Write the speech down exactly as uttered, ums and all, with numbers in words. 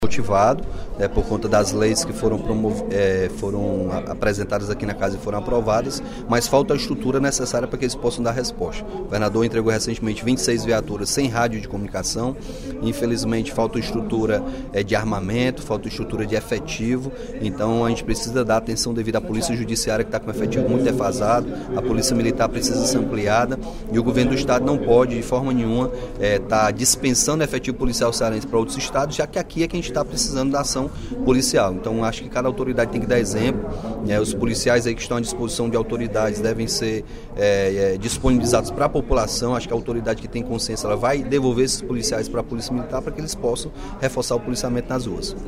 motivado, né, por conta das leis que foram, promov... é, foram apresentadas aqui na casa e foram aprovadas, mas falta a estrutura necessária para que eles possam dar resposta. O governador entregou recentemente vinte e seis viaturas sem rádio de comunicação, infelizmente falta estrutura é, de armamento, falta estrutura de efetivo, então a gente precisa dar atenção devida à polícia judiciária que está com efetivo muito defasado, a polícia militar precisa ser ampliada e o governo do estado não pode de forma nenhuma estar é, tá dispensando efetivo policial cearense para outros estados, já que aqui é que a gente está precisando da ação policial. Então acho que cada autoridade tem que dar exemplo, né? Os policiais aí que estão à disposição de autoridades devem ser é, é, disponibilizados para a população. Acho que a autoridade que tem consciência ela vai devolver esses policiais para a polícia militar para que eles possam reforçar o policiamento nas ruas.